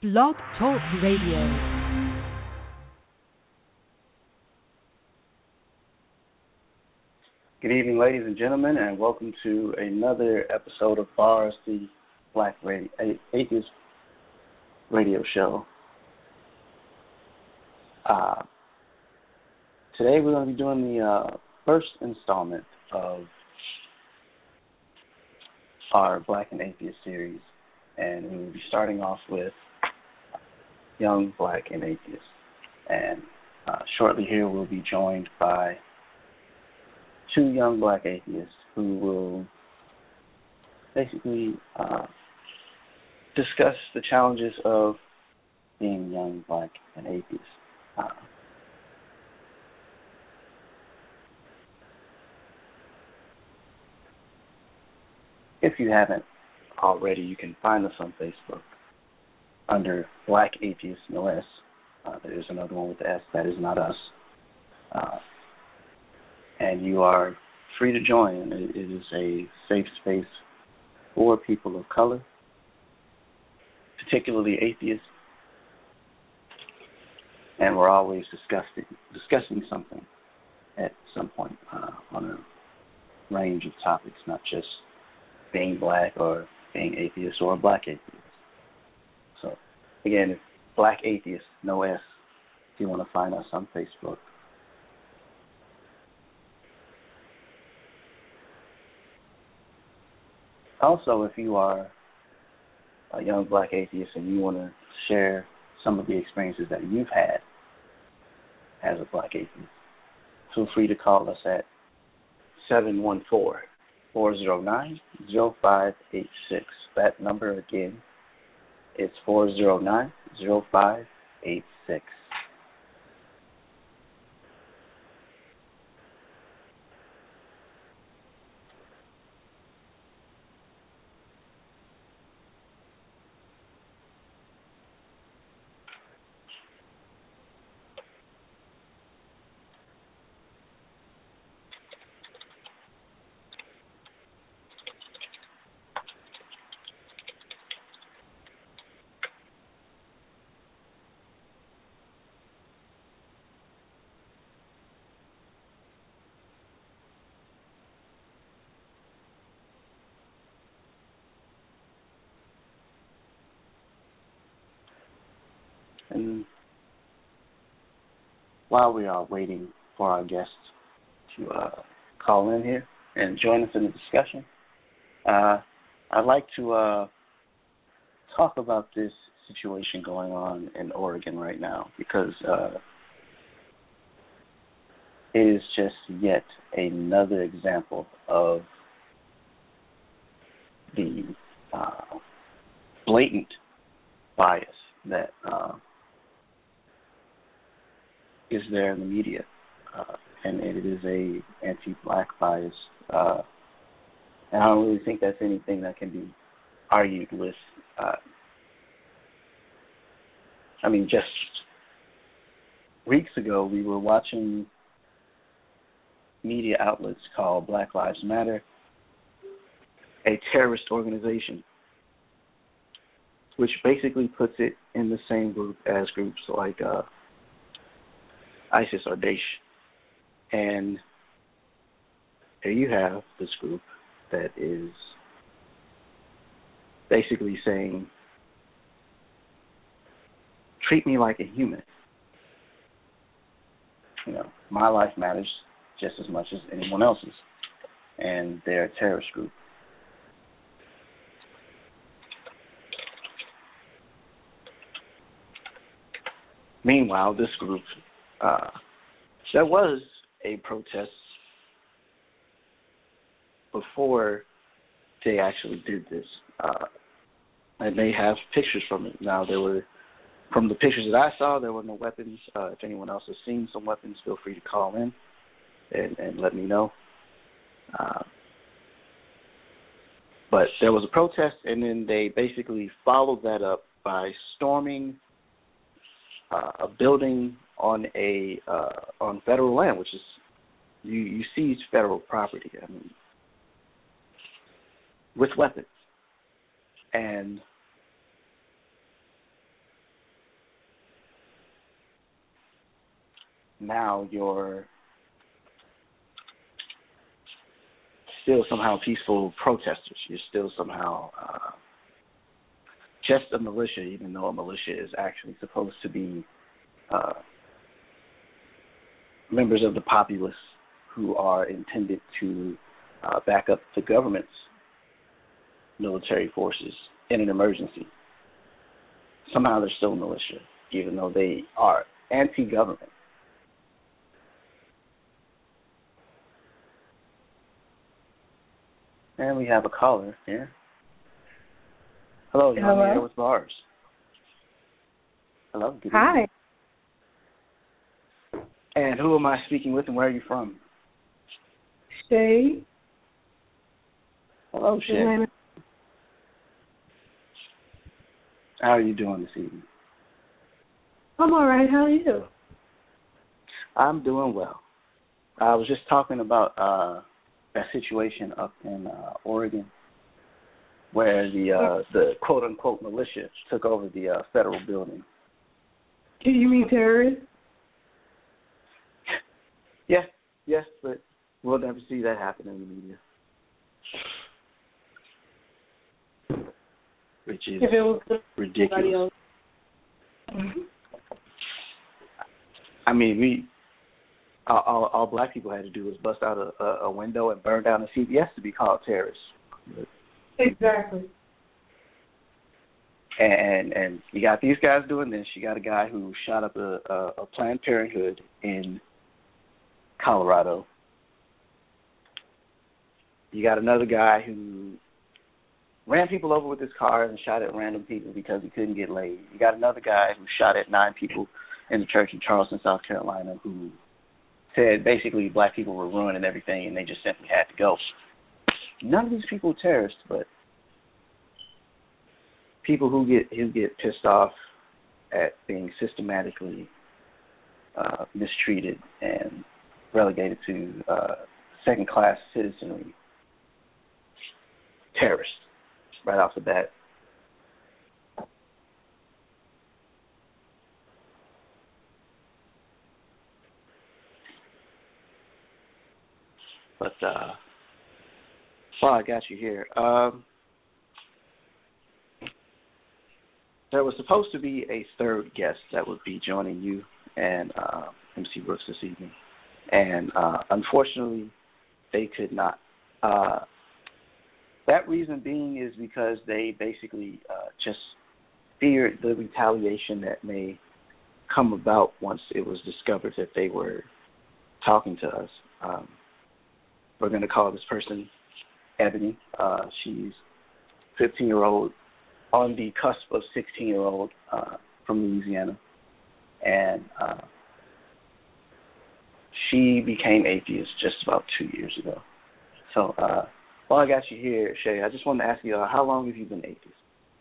Blog Talk Radio. Good evening, ladies and gentlemen, and welcome to another episode of Bars, the Black Atheist Radio Show. Today we're going to be doing the first installment of our Black and Atheist series, and we will be starting off with Young Black and Atheist. And shortly here we'll be joined by two young Black atheists who will basically discuss the challenges of being young Black and atheist. If you haven't already, you can find us on Facebook under Black Atheist No S. There is another one with the S. That is not us. And you are free to join. It is a safe space for people of color, particularly atheists. And we're always discussing something at some point on a range of topics, not just being Black or being atheist or Black atheist. So, again, it's Black Atheist, no S, if you want to find us on Facebook. Also, if you are a young Black atheist and you want to share some of the experiences that you've had as a Black atheist, feel free to call us at 714-409-0586. That number again is 409-0586. And while we are waiting for our guests to call in here and join us in the discussion, I'd like to talk about this situation going on in Oregon right now, because it is just yet another example of the blatant bias that is there in the media, and it is a anti-Black bias, and I don't really think that's anything that can be argued with. Just weeks ago, we were watching media outlets call Black Lives Matter a terrorist organization, which basically puts it in the same group as groups like ISIS or Daesh. And there you have this group that is basically saying, treat me like a human. My life matters just as much as anyone else's. And they're a terrorist group. Meanwhile, this group, there was a protest before they actually did this, and they have pictures from it. Now, from the pictures that I saw, there were no weapons. If anyone else has seen some weapons, feel free to call in and let me know. But there was a protest, and then they basically followed that up by storming a building on federal land, which is you seize federal property. with weapons. And now you're still somehow peaceful protesters. You're still somehow just a militia, even though a militia is actually supposed to be members of the populace who are intended to back up the government's military forces in an emergency. Somehow they're still militia, even though they are anti-government. And we have a caller here. Hello, you're on the air with Bars. Hello, good Hi. evening. And who am I speaking with, and where are you from? Shay. Hello, Shay. Atlanta. How are you doing this evening? I'm all right. How are you? I'm doing well. I was just talking about that situation up in Oregon, where the quote unquote militia took over the federal building. You mean terrorists? Yes, but we'll never see that happen in the media. Which is if it was ridiculous. I mean, all black people had to do was bust out a window and burn down a CVS to be called terrorists. Exactly. And you got these guys doing this. You got a guy who shot up a Planned Parenthood in Colorado. You got another guy who ran people over with his car and shot at random people because he couldn't get laid. You got another guy who shot at 9 people in the church in Charleston, South Carolina, who said basically black people were ruining everything and they just simply had to go. None of these people are terrorists, but people who get pissed off at being systematically mistreated and relegated to second-class citizenry. Terrorists, right off the bat. But while I got you here, there was supposed to be a third guest that would be joining you and MC Brooks this evening. And unfortunately, they could not. That reason being is because they basically just feared the retaliation that may come about once it was discovered that they were talking to us. We're going to call this person Ebony. She's 15-year-old, on the cusp of 16-year-old from Louisiana. And she became atheist just about 2 years ago. So while I got you here, Shay, I just wanted to ask you, how long have you been atheist?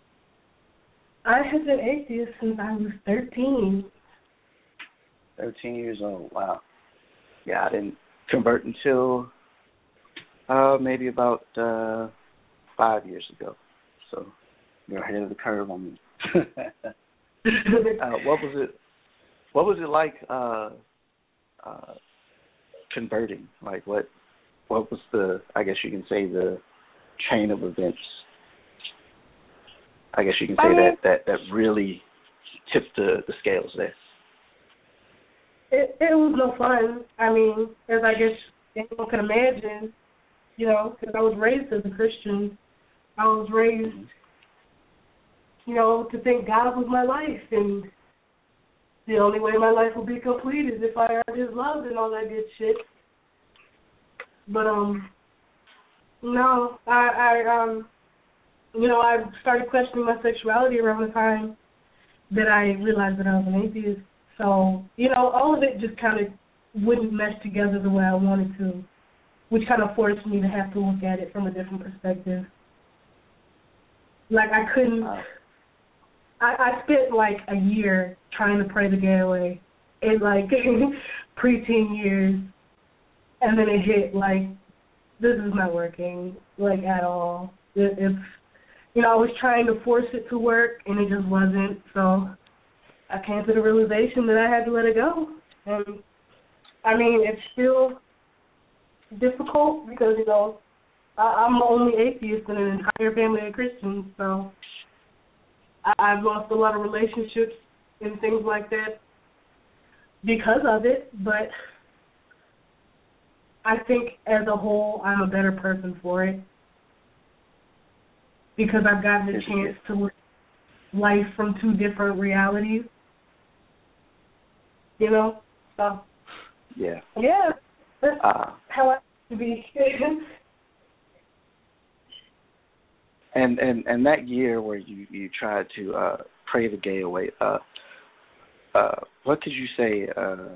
I have been atheist since I was 13. 13 years old, wow. Yeah, I didn't convert until maybe about 5 years ago. So you're ahead of the curve on me. What was it like converting? Like what was the, I guess you can say, the chain of events? I guess you can say that really tipped the scales there. It was no fun. I mean, as I guess anyone can imagine, because I was raised as a Christian. I was raised, to think God was my life, and the only way my life will be complete is if I earn His love and all that good shit. But no, I started questioning my sexuality around the time that I realized that I was an atheist. So, all of it just kind of wouldn't mesh together the way I wanted to, which kind of forced me to have to look at it from a different perspective. Like, I couldn't, I spent like a year trying to pray the day away in like preteen years, and then it hit like, this is not working, like, at all. It's, I was trying to force it to work, and it just wasn't, so I came to the realization that I had to let it go. And I mean, it's still difficult because, I'm the only atheist in an entire family of Christians, so I've lost a lot of relationships and things like that because of it, but I think as a whole I'm a better person for it because I've gotten the chance to look at life from two different realities, so. Yeah. Yeah, that's how I like to be. And that year where you tried to pray the gay away, what could you say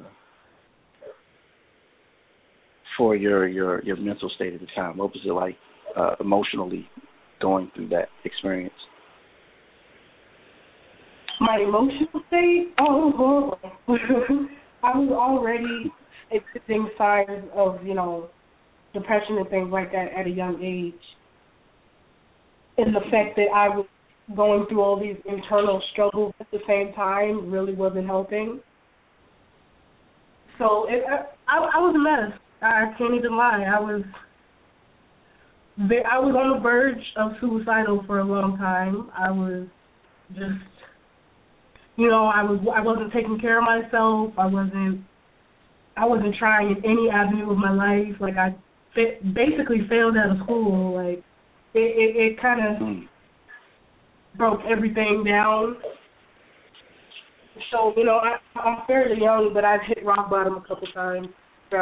for your mental state at the time? What was it like emotionally going through that experience? My emotional state? Oh, horrible. I was already exhibiting signs of, depression and things like that at a young age. And the fact that I was going through all these internal struggles at the same time really wasn't helping. So I was a mess. I can't even lie. I was on the verge of suicidal for a long time. I was just, I wasn't taking care of myself. I wasn't trying in any avenue of my life. Like I basically failed out of school. Like it kind of broke everything down. So, I'm fairly young, but I've hit rock bottom a couple times. So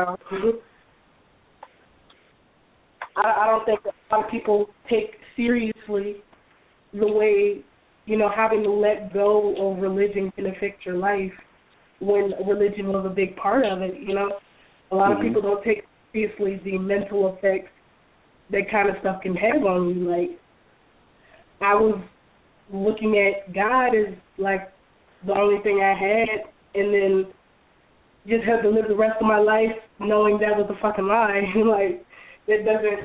I don't think a lot of people take seriously the way, having to let go of religion can affect your life when religion was a big part of it, A lot of people don't take seriously the mental effects that kind of stuff can have on you. Like, I was looking at God as, like, the only thing I had, and then just had to live the rest of my life knowing that was a fucking lie. Like, it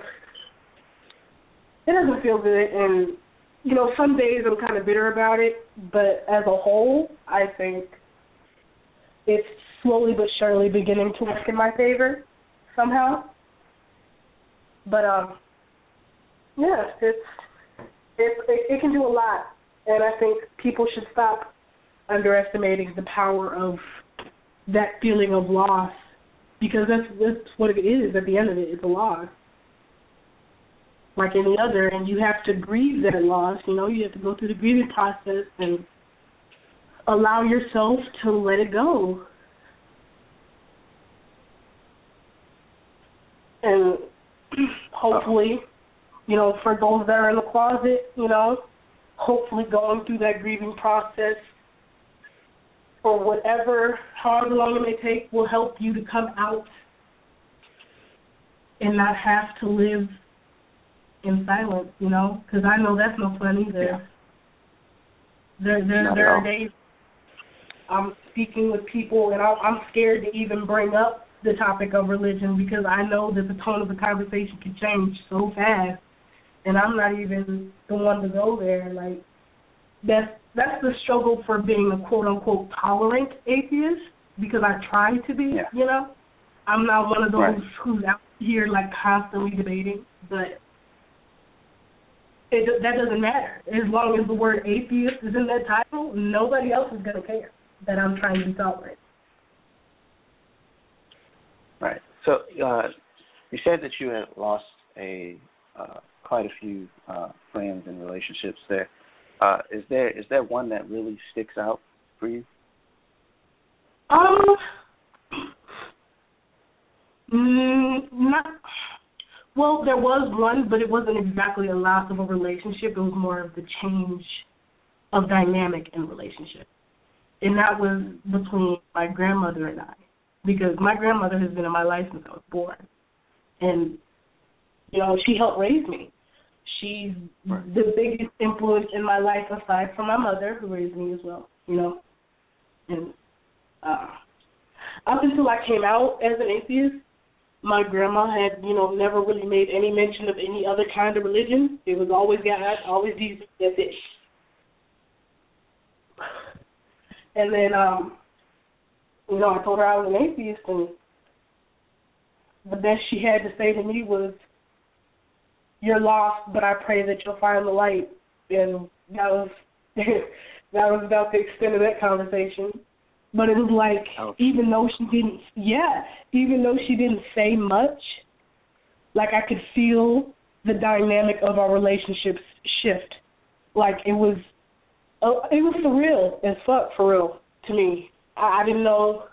doesn't feel good, and, some days I'm kind of bitter about it, but as a whole, I think it's slowly but surely beginning to work in my favor somehow. But, yeah, it can do a lot, and I think people should stop underestimating the power of that feeling of loss, because that's what it is at the end of it. It's a loss, like any other, and you have to grieve that loss. You have to go through the grieving process and allow yourself to let it go. And hopefully, for those that are in the closet, hopefully going through that grieving process or whatever, however long it may take, will help you to come out and not have to live in silence, because I know that's no fun either. Yeah. There are days I'm speaking with people and I'm scared to even bring up the topic of religion because I know that the tone of the conversation can change so fast, and I'm not even the one to go there. Like, that's the struggle for being a quote-unquote tolerant atheist, because I try to be, I'm not one of those who's out here, like, constantly debating, but that doesn't matter. As long as the word atheist is in that title, nobody else is going to care that I'm trying to be tolerant. Right. So you said that you had lost quite a few friends and relationships there. Is there one that really sticks out for you? Not. Well, there was one, but it wasn't exactly a loss of a relationship. It was more of the change of dynamic in relationship, and that was between my grandmother and I, because my grandmother has been in my life since I was born, and she helped raise me. She's the biggest influence in my life aside from my mother, who raised me as well, And up until I came out as an atheist, my grandma had, never really made any mention of any other kind of religion. It was always God, always Jesus, that's it. And then, I told her I was an atheist, and the best she had to say to me was, "You're lost, but I pray that you'll find the light." And that was that was about the extent of that conversation. But it was like, even though she didn't say much, like I could feel the dynamic of our relationships shift. Like it was surreal as fuck, for real, to me. I didn't know.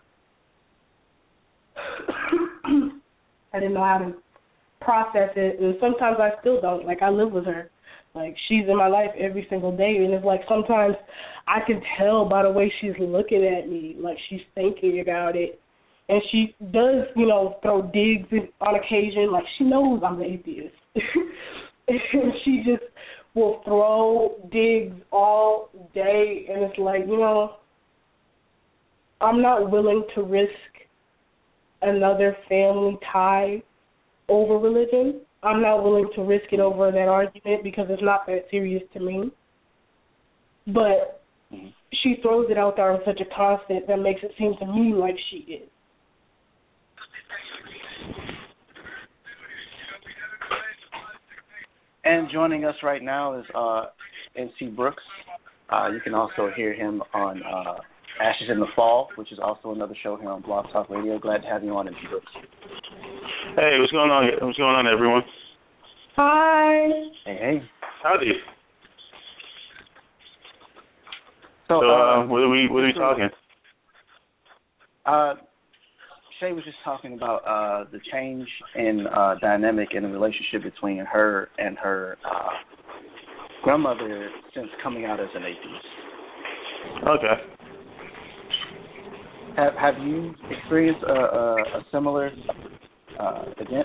I didn't know how to process it, and sometimes I still don't. Like, I live with her. Like, she's in my life every single day, and it's like sometimes I can tell by the way she's looking at me, like she's thinking about it. And she does, throw digs on occasion. Like, she knows I'm an atheist. And she just will throw digs all day, and it's like, I'm not willing to risk another family tie over religion. I'm not willing to risk it over that argument because it's not that serious to me. But she throws it out there in such a constant that makes it seem to me like she is. And joining us right now is NC Brooks. You can also hear him on Ashes in the Fall, which is also another show here on Blog Talk Radio. Glad to have you on, NC Brooks. Hey, what's going on? What's going on, everyone? Hi. Hey. Howdy. So, what are we talking? Shay was just talking about the change in dynamic in the relationship between her and her grandmother since coming out as an atheist. Okay. Have you experienced a similar event?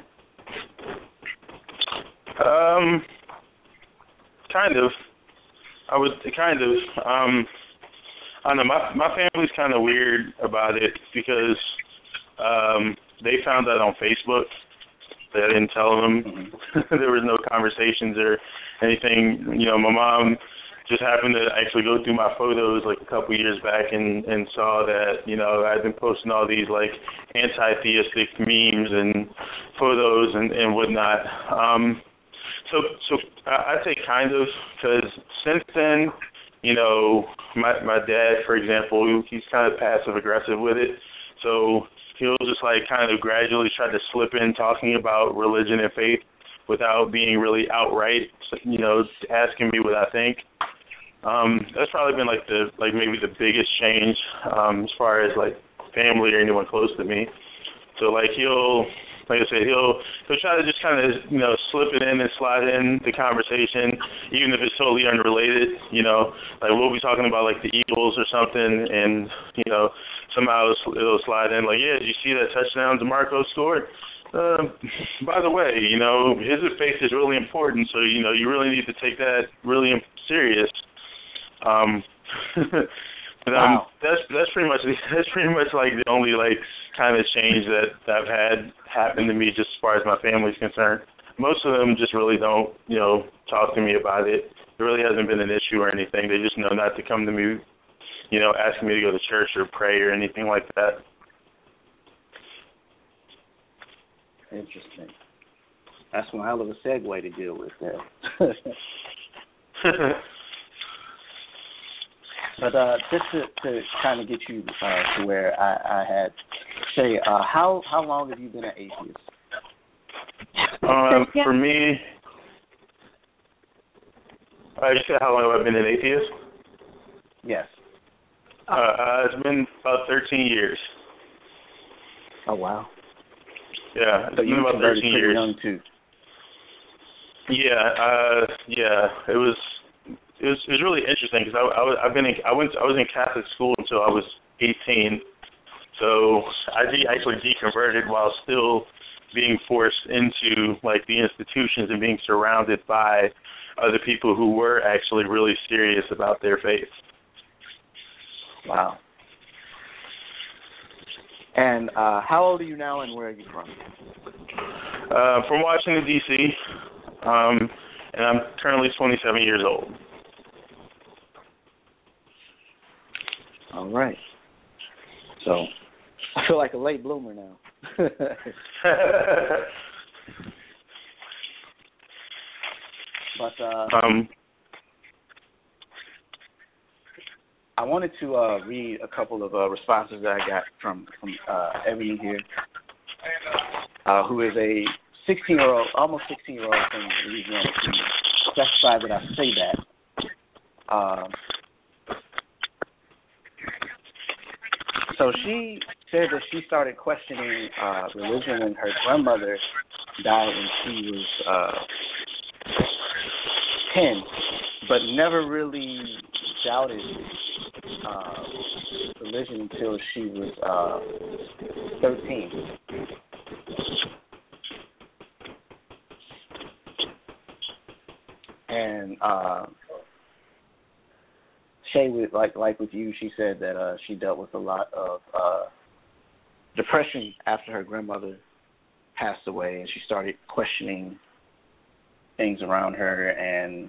Kind of. I don't know. My family's kind of weird about it because they found that on Facebook. I didn't tell them. Mm-hmm. There was no conversations or anything. My mom just happened to actually go through my photos like a couple years back and saw that, I'd been posting all these like anti-theistic memes and photos and whatnot. So I'd say kind of, because since then, my dad, for example, he's kind of passive-aggressive with it. So he'll just like kind of gradually try to slip in talking about religion and faith without being really outright, asking me what I think. That's probably been maybe the biggest change as far as like family or anyone close to me. So like he'll try to just kind of slip it in and slide in the conversation, even if it's totally unrelated. Like we'll be talking about like the Eagles or something, and somehow it'll slide in like, yeah, did you see that touchdown DeMarco scored? By the way, his faith is really important, so you really need to take that really serious. Wow. That's pretty much like the only like kind of change that I've had happen to me just as far as my family's concerned. Most of them just really don't talk to me about it. It really hasn't been an issue or anything. They just know not to come to me, asking me to go to church or pray or anything like that. Interesting. That's one hell of a segue to deal with there. But just to kind of get you to where I had Shay, how long have you been an atheist? For me, you said how long have I been an atheist? Yes. It's been about 13 years. Oh, wow. Yeah, it's so been about 13 years. Young too. Yeah. It was really interesting because I was in Catholic school until I was 18. So I actually deconverted while still being forced into like the institutions and being surrounded by other people who were actually really serious about their faith. Wow. And how old are you now, and where are you from? From Washington, D.C., and I'm currently 27 years old. All right. So I feel like a late bloomer now. But I wanted to read a couple of responses that I got from Ebony here, who is a 16-year-old, almost 16-year-old from Louisiana. She specified that I say that. So she said that she started questioning religion when her grandmother died when she was 10, but never really doubted religion until she was 13. And Shay, like with you, she said that she dealt with a lot of depression after her grandmother passed away, and she started questioning things around her, and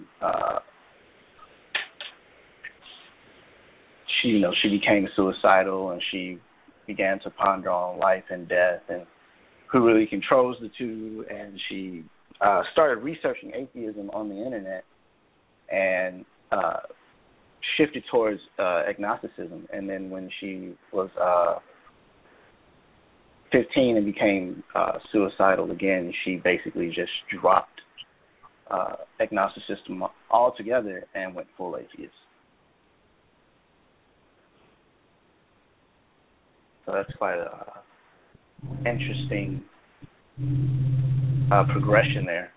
she became suicidal, and she began to ponder on life and death and who really controls the two, and she started researching atheism on the internet and shifted towards agnosticism. And then when she was 15 and became suicidal again, she basically just dropped agnosticism altogether and went full atheist. So that's quite a interesting progression there.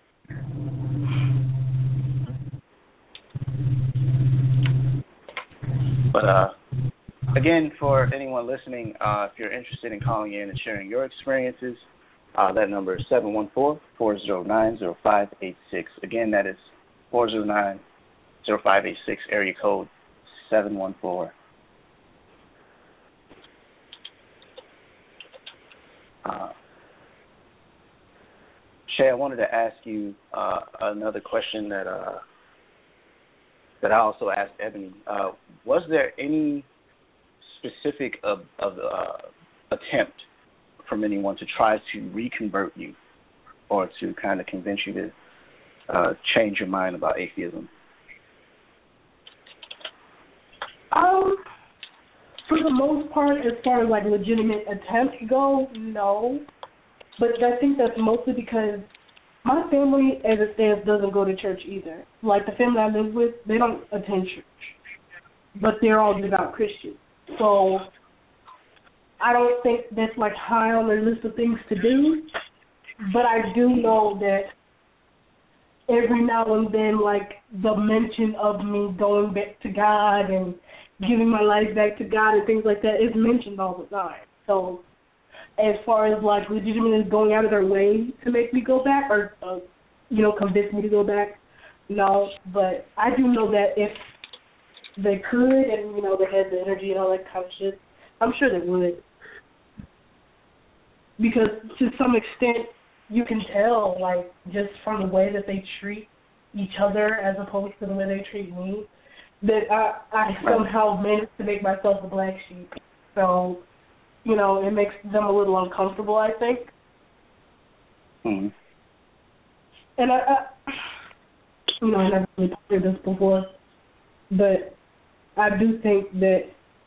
But again, for anyone listening, if you're interested in calling in and sharing your experiences, that number is 714-409-0586. Again, that is 409-0586, area code 714. Shay, I wanted to ask you another question that I also asked Ebony. Was there any specific attempt from anyone to try to reconvert you or to kind of convince you to change your mind about atheism? For the most part, as far as like legitimate attempts go, no. But I think that's mostly because my family, as it stands, doesn't go to church either. Like the family I live with, they don't attend church, but they're all devout Christians. So I don't think that's like high on their list of things to do. But I do know that every now and then, like the mention of me going back to God and giving my life back to God and things like that is mentioned all the time. So as far as like legitimately going out of their way to make me go back or convince me to go back, no. But I do know that if they could and they had the energy and all that kind of shit, I'm sure they would. Because to some extent you can tell, like, just from the way that they treat each other as opposed to the way they treat me, that I somehow managed to make myself the black sheep. So it makes them a little uncomfortable, I think. Mm-hmm. And I never really talked about this before, but I do think that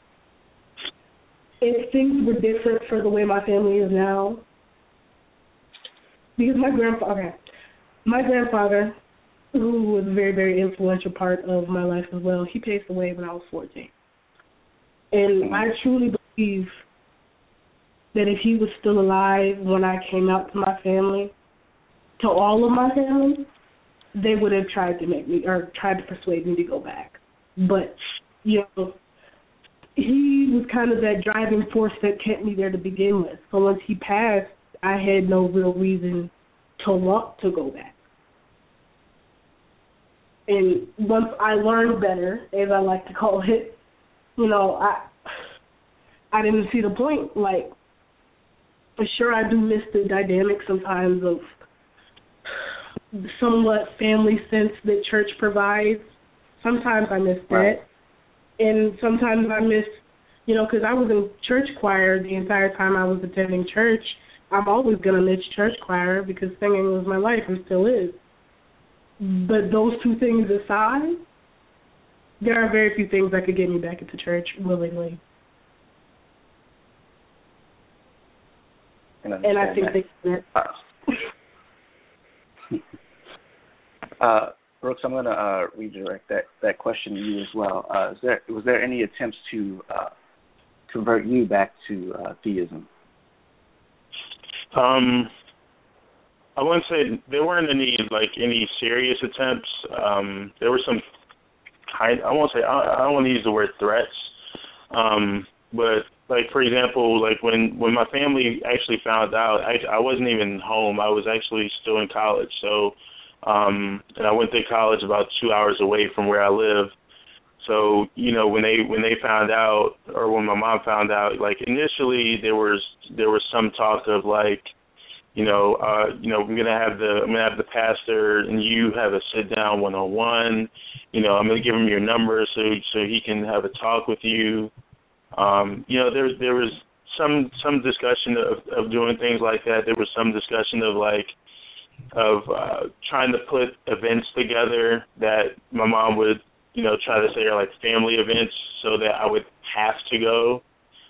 if things were different for the way my family is now, because my grandfather, who was a very, very influential part of my life as well, he passed away when I was 14. And I truly believe that if he was still alive when I came out to my family, to all of my family, they would have tried to make me, or tried to persuade me to go back. But, he was kind of that driving force that kept me there to begin with. So once he passed, I had no real reason to want to go back. And once I learned better, as I like to call it, I didn't see the point. Like, sure, I do miss the dynamic sometimes of the somewhat family sense that church provides. Sometimes I miss that. And sometimes I miss, because I was in church choir the entire time I was attending church. I'm always going to miss church choir because singing was my life and still is. But those two things aside, there are very few things that could get me back into church willingly. And I think Brooks, I'm going to redirect that question to you as well. Was there any attempts to convert you back to theism? I wouldn't say there weren't any serious attempts. There were some I don't want to use the word threats, but like for example, like when my family actually found out, I wasn't even home. I was actually still in college, so and I went to college about 2 hours away from where I live. So when they found out, or when my mom found out, like initially there was some talk of like, I'm gonna have the pastor and you have a sit down 1-on-1. I'm gonna give him your number so he can have a talk with you. There was some discussion of doing things like that. There was some discussion of trying to put events together that my mom would try to say are like family events so that I would have to go,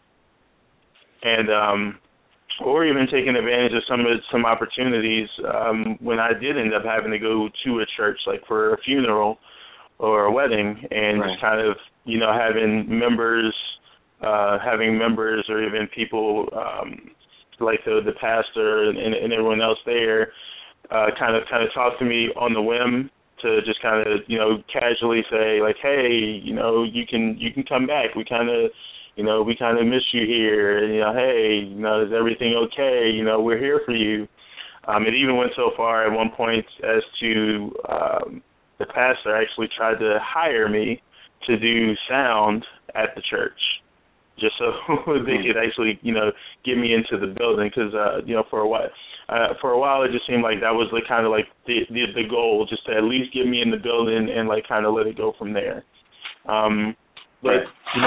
and or even taking advantage of some opportunities when I did end up having to go to a church, like for a funeral or a wedding, and just kind of having members or even people like the pastor and everyone else there kind of talk to me on the whim, to just kind of casually say like, hey, you can come back. We kind of miss you here. And, hey, is everything okay? We're here for you. It even went so far at one point as to the pastor actually tried to hire me to do sound at the church, just so they could actually get me into the building, because for a while it just seemed like that was the kind of like the goal, just to at least get me in the building and like kind of let it go from there. But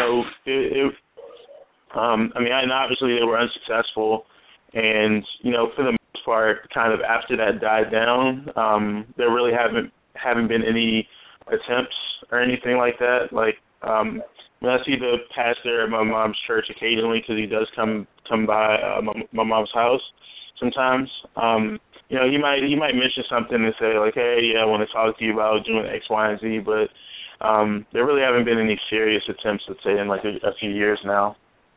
and obviously they were unsuccessful, and for the most part, kind of after that died down, there really haven't been any attempts or anything like that. Like when I see the pastor at my mom's church occasionally, because he does come by my mom's house sometimes, he might mention something and say like, hey, yeah, I want to talk to you about doing X, Y, and Z, but there really haven't been any serious attempts, let's say, in like a few years now.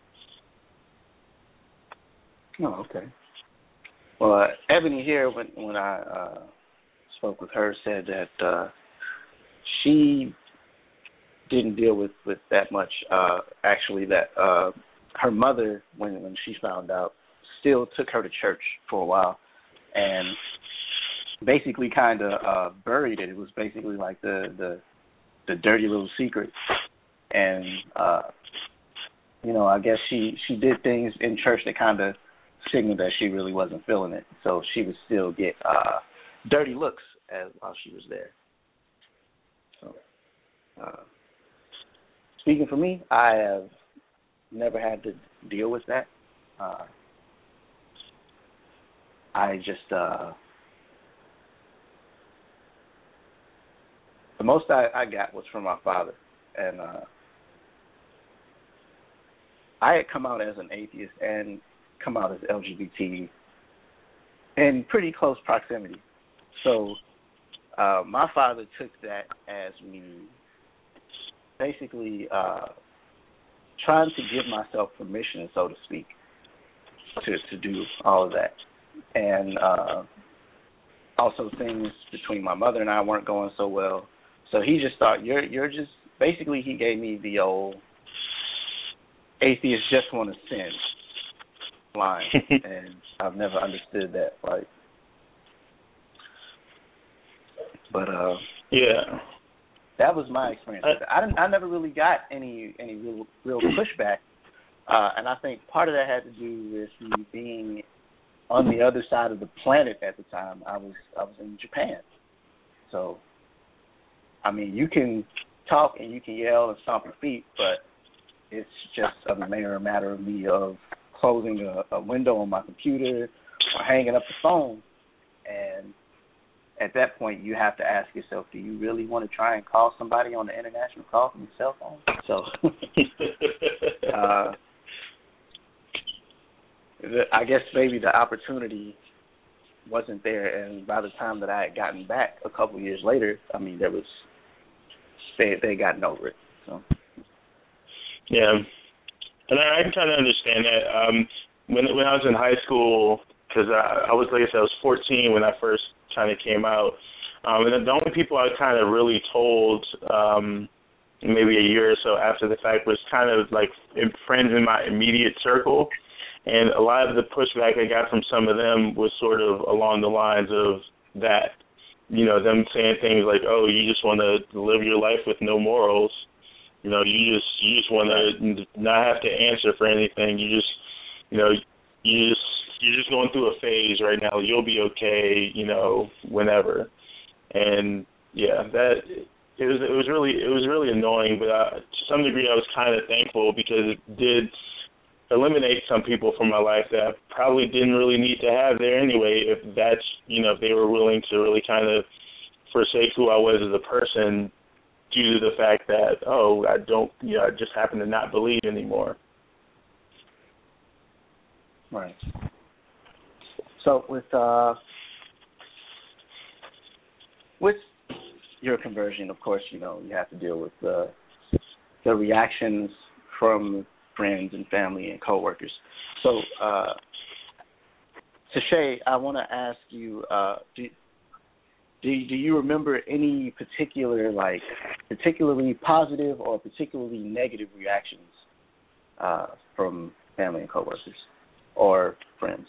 Oh, okay. Well, Ebony here, when I spoke with her, said that she didn't deal with that much. Actually, that her mother, when she found out, still took her to church for a while, and basically kind of buried it. It was basically like the dirty little secret, and I guess she did things in church that kind of signaled that she really wasn't feeling it, so she would still get dirty looks while she was there. So, speaking for me, I have never had to deal with that. I just the most I got was from my father, and I had come out as an atheist and come out as LGBT in pretty close proximity. So my father took that as me basically trying to give myself permission, so to speak, to do all of that. And also things between my mother and I weren't going so well. So he just thought, you're just, basically he gave me the old atheists just want to sin line. And I've never understood that, like. But yeah, that was my experience. I never really got any real pushback, and I think part of that had to do with me being on the other side of the planet at the time. I was in Japan, so I mean, you can talk and you can yell and stomp your feet, but it's just a mere matter of me of closing a window on my computer or hanging up the phone. And at that point, you have to ask yourself, do you really want to try and call somebody on the international call from your cell phone? So I guess maybe the opportunity wasn't there, and by the time that I had gotten back a couple of years later, I mean, they had gotten over it. So yeah, and I can kind of understand that. When I was in high school, because I was, like I said, I was 14 when I first kind of came out, and the only people I kind of really told maybe a year or so after the fact was kind of like friends in my immediate circle. And a lot of the pushback I got from some of them was sort of along the lines of that, you know, them saying things like, "Oh, you just want to live your life with no morals. You know, you just want to not have to answer for anything. You just, you know, you're just going through a phase right now. You'll be okay, you know, whenever." And yeah, that it was really annoying, but to some degree I was kind of thankful because it did eliminate some people from my life that I probably didn't really need to have there anyway, if that's, you know, if they were willing to really kind of forsake who I was as a person due to the fact that, oh, I just happen to not believe anymore. Right. So with your conversion, of course, you know, you have to deal with the reactions from friends and family and coworkers. So, Tashay, I want to ask you, do you remember any particularly positive or particularly negative reactions from family and coworkers or friends?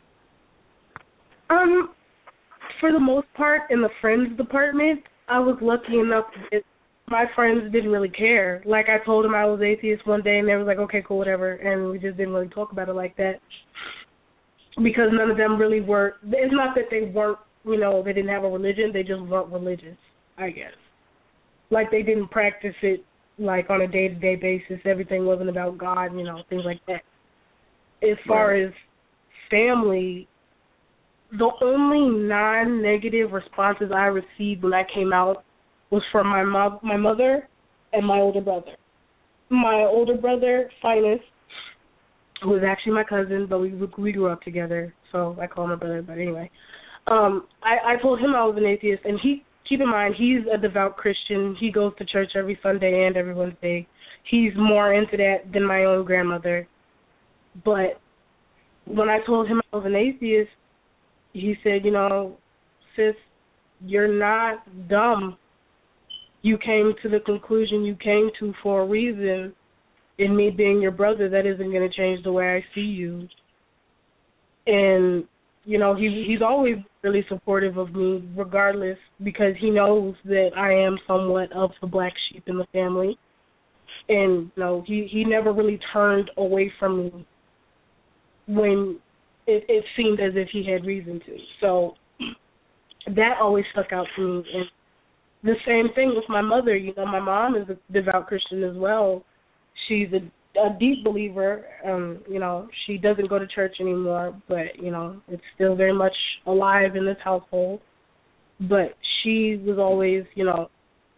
For the most part, in the friends department, I was lucky enough that my friends didn't really care. Like, I told them I was atheist one day, and they was like, okay, cool, whatever, and we just didn't really talk about it like that because none of them really were. It's not that they weren't, you know, they didn't have a religion. They just weren't religious, I guess. Like, they didn't practice it, like, on a day-to-day basis. Everything wasn't about God, you know, things like that. As far as family, the only non-negative responses I received when I came out was from my mother and my older brother. My older brother, Finest, who was actually my cousin, but we grew up together, so I call him my brother. But anyway, I told him I was an atheist, and keep in mind, he's a devout Christian. He goes to church every Sunday and every Wednesday. He's more into that than my own grandmother. But when I told him I was an atheist, he said, you know, sis, you're not dumb. You came to the conclusion you came to for a reason. In me being your brother, that isn't going to change the way I see you. And, you know, he's always really supportive of me regardless because he knows that I am somewhat of the black sheep in the family. And, you know, he never really turned away from me when it seemed as if he had reason to. So that always stuck out to me. And the same thing with my mother. You know, my mom is a devout Christian as well. She's a deep believer. You know, she doesn't go to church anymore, but, you know, it's still very much alive in this household. But she was always, you know,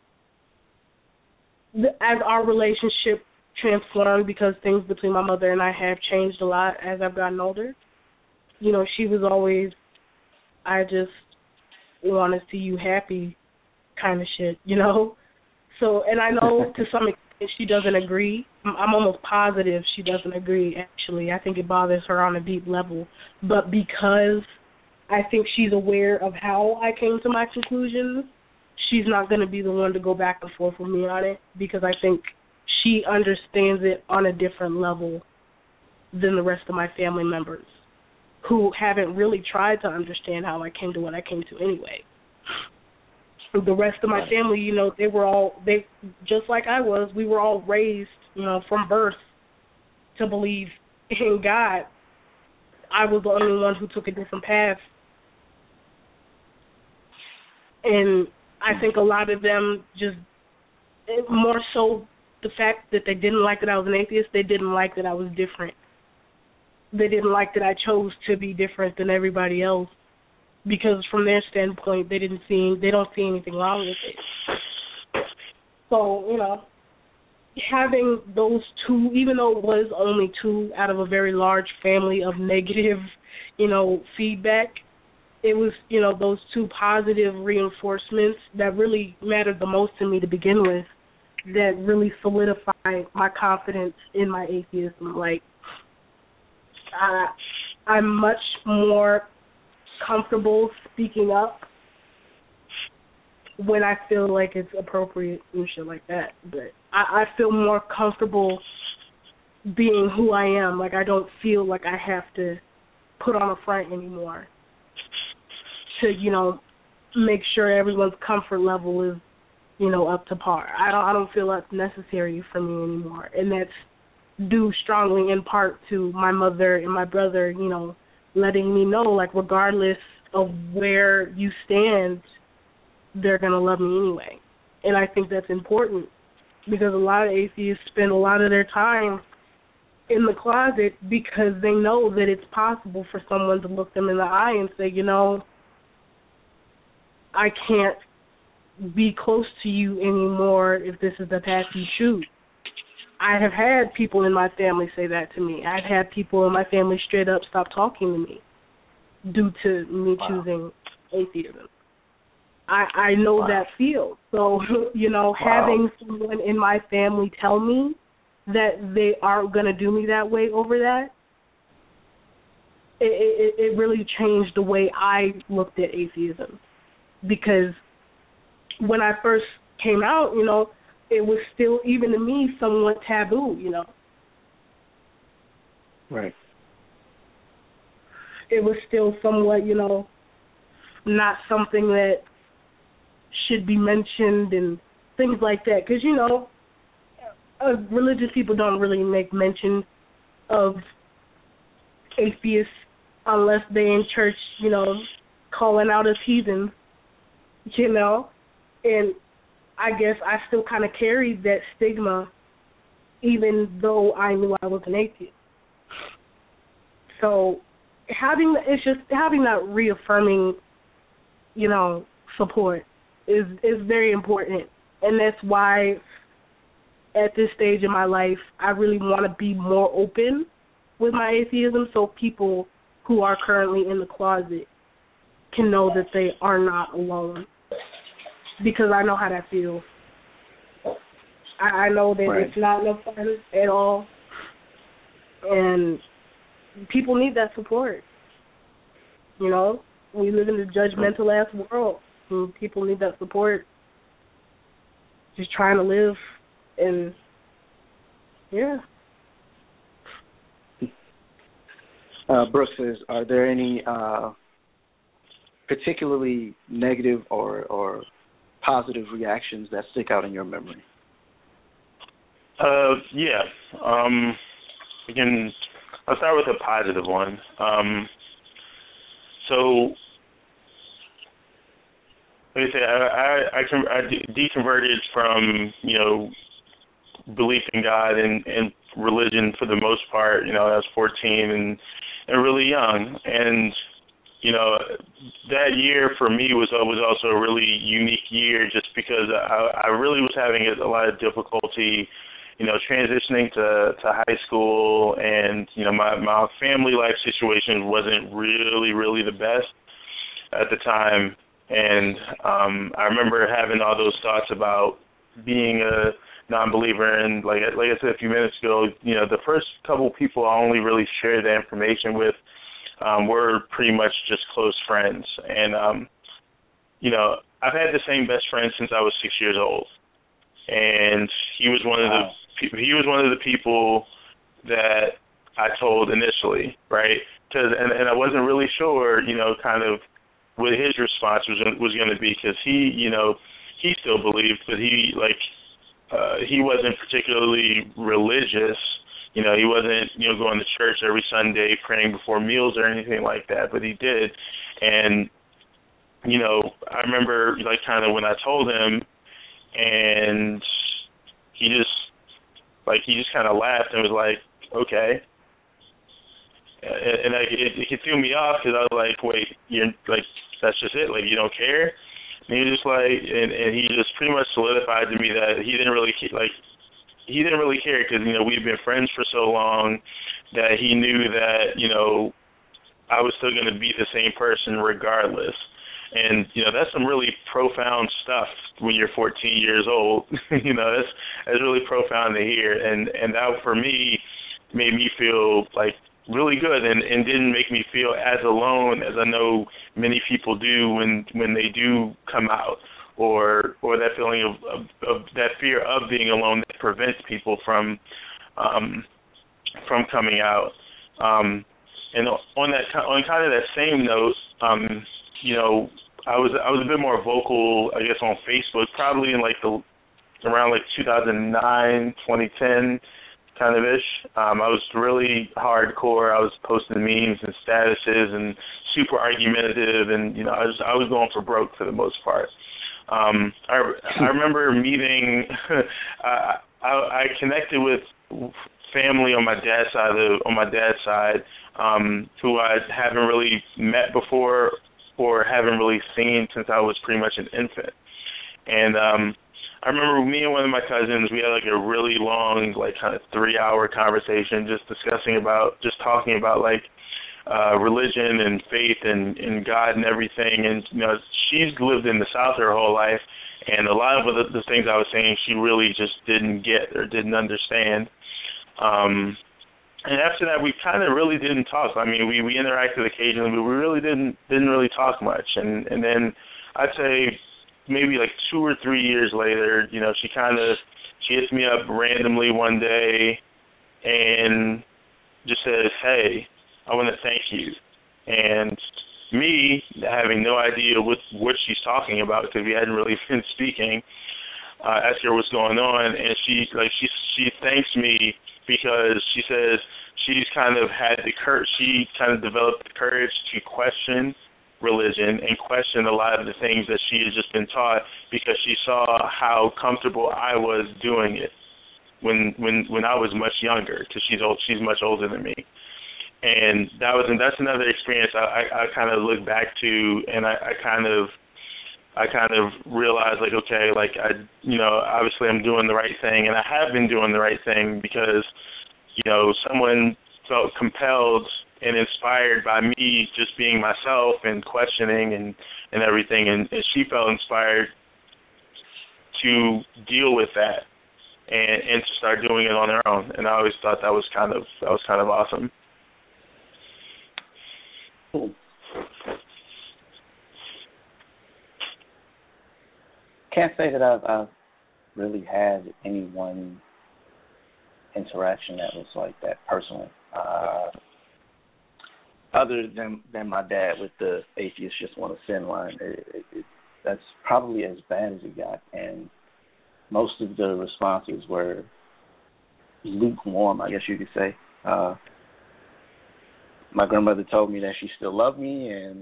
as our relationship transformed because things between my mother and I have changed a lot as I've gotten older. You know, she was always, I just want to see you happy kind of shit, you know? So, and I know to some extent she doesn't agree. I'm almost positive she doesn't agree, actually. I think it bothers her on a deep level. But because I think she's aware of how I came to my conclusions, she's not going to be the one to go back and forth with me on it because I think she understands it on a different level than the rest of my family members who haven't really tried to understand how I came to what I came to anyway. The rest of my family, you know, they just like I was, we were all raised, you know, from birth to believe in God. I was the only one who took a different path. And I think a lot of them just more so the fact that they didn't like that I was an atheist, they didn't like that I was different. They didn't like that I chose to be different than everybody else, because from their standpoint, they don't see anything wrong with it. So, you know, having those two, even though it was only two out of a very large family of negative, you know, feedback, it was, you know, those two positive reinforcements that really mattered the most to me to begin with, that really solidified my confidence in my atheism. Like, I'm much more comfortable speaking up when I feel like it's appropriate and shit like that. But I feel more comfortable being who I am. Like, I don't feel like I have to put on a front anymore to, you know, make sure everyone's comfort level is, you know, up to par. I don't feel that's necessary for me anymore. And that's due strongly in part to my mother and my brother, you know, letting me know, like, regardless of where you stand, they're going to love me anyway. And I think that's important, because a lot of atheists spend a lot of their time in the closet because they know that it's possible for someone to look them in the eye and say, you know, I can't be close to you anymore if this is the path you choose. I have had people in my family say that to me. I've had people in my family straight up stop talking to me due to me choosing atheism. I know that feel. So, you know, having someone in my family tell me that they aren't going to do me that way over that, it really changed the way I looked at atheism. Because when I first came out, you know, it was still, even to me, somewhat taboo, you know. Right. It was still somewhat, you know, not something that should be mentioned and things like that. Because, you know, religious people don't really make mention of atheists unless they in church, you know, calling out as heathens, you know. And I guess I still kind of carried that stigma even though I knew I was an atheist. So having that reaffirming, you know, support is very important. And that's why at this stage in my life I really want to be more open with my atheism, so people who are currently in the closet can know that they are not alone. Because I know how that feels. I know that It's not no fun at all. And people need that support. You know, we live in a judgmental-ass world, and people need that support. Just trying to live, and, yeah. Brooks says, are there any particularly negative or positive reactions that stick out in your memory? Yeah. I'll start with a positive one. So, like I said, I deconverted from, you know, belief in God and religion for the most part. You know, I was 14 and really young, and you know, that year for me was also a really unique year, just because I really was having a lot of difficulty, you know, transitioning to high school, and you know, my family life situation wasn't really the best at the time, and I remember having all those thoughts about being a non-believer, and like I said a few minutes ago, you know, the first couple people I only really shared that information with were pretty much just close friends. And, you know, I've had the same best friend since I was 6 years old. And he was one of the people that I told initially, right? And I wasn't really sure, you know, kind of what his response was going to be, because he, you know, he still believed, but he wasn't particularly religious. You know, he wasn't, you know, going to church every Sunday, praying before meals or anything like that, but he did. And, you know, I remember, like, kind of when I told him, and he just Like, he just kind of laughed and was like, okay. And like, it threw me off because I was like, wait, you're like, that's just it? Like, you don't care? And he was just like, and he just pretty much solidified to me that he didn't really care because, you know, we've been friends for so long that he knew that, you know, I was still going to be the same person regardless. And, you know, that's some really profound stuff when you're 14 years old. You know, that's really profound to hear. And that, for me, made me feel, like, really good and didn't make me feel as alone as I know many people do when they do come out, or that feeling of that fear of being alone that prevents people from coming out. And on kind of that same note, you know, I was a bit more vocal, I guess, on Facebook, probably in like around like 2009, 2010 kind of ish. I was really hardcore. I was posting memes and statuses and super argumentative, and you know, I was going for broke for the most part. I remember meeting. I connected with family on my dad's side, who I haven't really met before or haven't really seen since I was pretty much an infant. And I remember me and one of my cousins, we had like a really long, like kind of 3-hour conversation just talking about like religion and faith and God and everything. And, you know, she's lived in the South her whole life, and a lot of the things I was saying she really just didn't get or didn't understand. And after that, we kind of really didn't talk. I mean, we interacted occasionally, but we really didn't really talk much. And then I'd say maybe like 2 or 3 years later, you know, she hits me up randomly one day and just says, "Hey, I want to thank you." And me, having no idea what she's talking about because we hadn't really been speaking, asked her what's going on, and she thanks me because she says she's kind of she kind of developed the courage to question religion and question a lot of the things that she has just been taught because she saw how comfortable I was doing it when I was much younger, because she's much older than me. And that's another experience I kind of look back to, and I kind of realized, like, okay, like, you know, obviously I'm doing the right thing, and I have been doing the right thing because, you know, someone felt compelled and inspired by me just being myself and questioning and everything, and she felt inspired to deal with that and to start doing it on her own. And I always thought that was kind of awesome. Cool. Can't say that I've really had any one interaction that was like that personal. Other than my dad with the atheists just want to sin line. That's probably as bad as it got, and most of the responses were lukewarm, I guess you could say. My grandmother told me that she still loved me and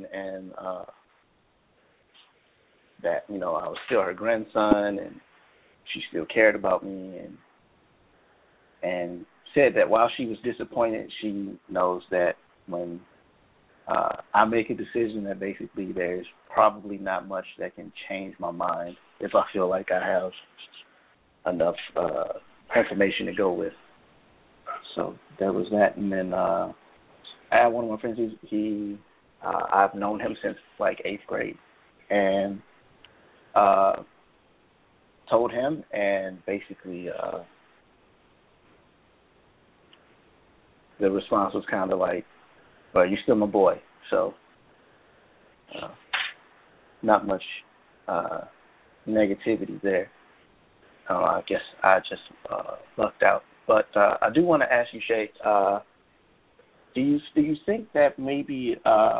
that, you know, I was still her grandson and she still cared about me, and said that while she was disappointed, she knows that when I make a decision that basically there's probably not much that can change my mind if I feel like I have enough information to go with. So there was that. And then I had one of my friends, I've known him since like 8th grade, and told him, and basically the response was kind of like, "Well, you're still my boy," so not much negativity there. I guess I just lucked out. But I do want to ask you, Shay, do you think that maybe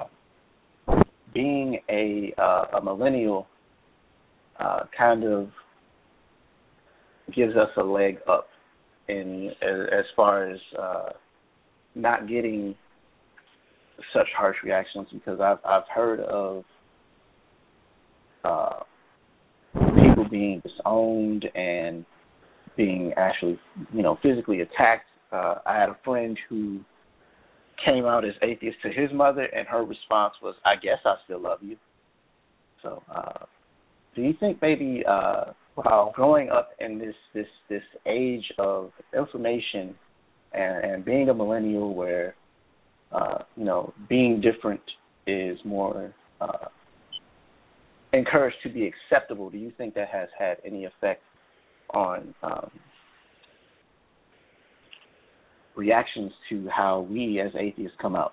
being a millennial kind of gives us a leg up in as far as not getting such harsh reactions? Because I've heard of people being disowned and being actually, physically attacked. I had a friend who came out as atheist to his mother, and her response was, "I guess I still love you." So, do you think maybe while growing up in this age of information and being a millennial, where being different is more encouraged to be acceptable, do you think that has had any effect on reactions to how we as atheists come out?